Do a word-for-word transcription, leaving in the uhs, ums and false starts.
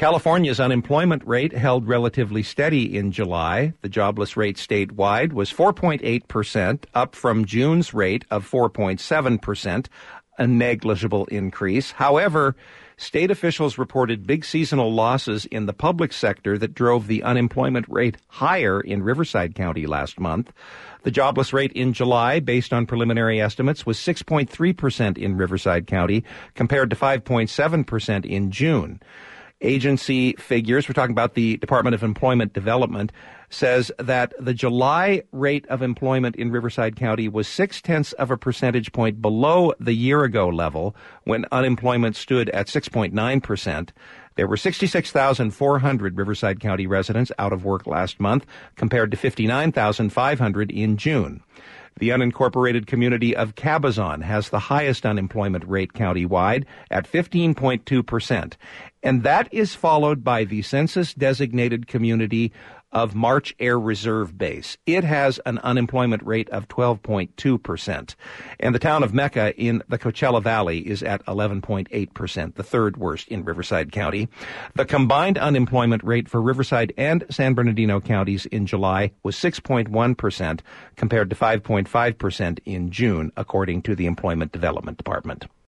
California's unemployment rate held relatively steady in July. The jobless rate statewide was four point eight percent, up from June's rate of four point seven percent, a negligible increase. However, state officials reported big seasonal losses in the public sector that drove the unemployment rate higher in Riverside County last month. The jobless rate in July, based on preliminary estimates, was six point three percent in Riverside County, compared to five point seven percent in June. Agency figures, we're talking about the Department of Employment Development, says that the July rate of employment in Riverside County was six-tenths of a percentage point below the year-ago level, when unemployment stood at six point nine percent. There were sixty-six thousand four hundred Riverside County residents out of work last month, compared to fifty-nine thousand five hundred in June. The unincorporated community of Cabazon has the highest unemployment rate countywide at fifteen point two percent. And that is followed by the census-designated community of March Air Reserve Base. It has an unemployment rate of twelve point two percent. And the town of Mecca in the Coachella Valley is at eleven point eight percent, the third worst in Riverside County. The combined unemployment rate for Riverside and San Bernardino counties in July was six point one percent, compared to five point five percent in June, according to the Employment Development Department.